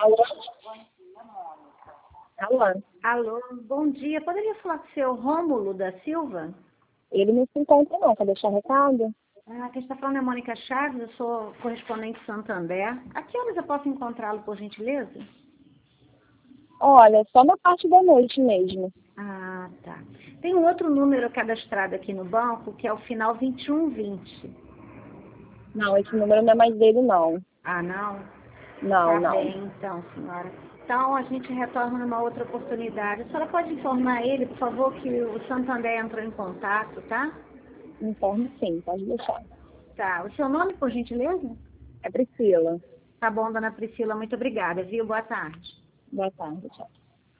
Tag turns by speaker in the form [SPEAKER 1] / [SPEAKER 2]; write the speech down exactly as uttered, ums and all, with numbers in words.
[SPEAKER 1] Alô? Alô?
[SPEAKER 2] Alô, bom dia. Poderia falar com o seu Rômulo da Silva?
[SPEAKER 1] Ele não se encontra não, quer deixar recado?
[SPEAKER 2] Ah, quem está falando é Mônica Chaves, eu sou correspondente Santander. A que horas eu posso encontrá-lo, por gentileza?
[SPEAKER 1] Olha, só na parte da noite mesmo.
[SPEAKER 2] Ah, tá. Tem um outro número cadastrado aqui no banco, que é o final vinte e um vinte.
[SPEAKER 1] Não, esse número não é mais dele não.
[SPEAKER 2] Ah, não?
[SPEAKER 1] Não,
[SPEAKER 2] Tá
[SPEAKER 1] não.
[SPEAKER 2] bem, então, senhora. Então, a gente retorna numa outra oportunidade. A senhora pode informar ele, por favor, que o Santander entrou em contato, tá?
[SPEAKER 1] Informe sim, pode deixar.
[SPEAKER 2] Tá. O seu nome, por gentileza?
[SPEAKER 1] É Priscila.
[SPEAKER 2] Tá bom, dona Priscila, muito obrigada, viu? Boa tarde.
[SPEAKER 1] Boa tarde, tchau.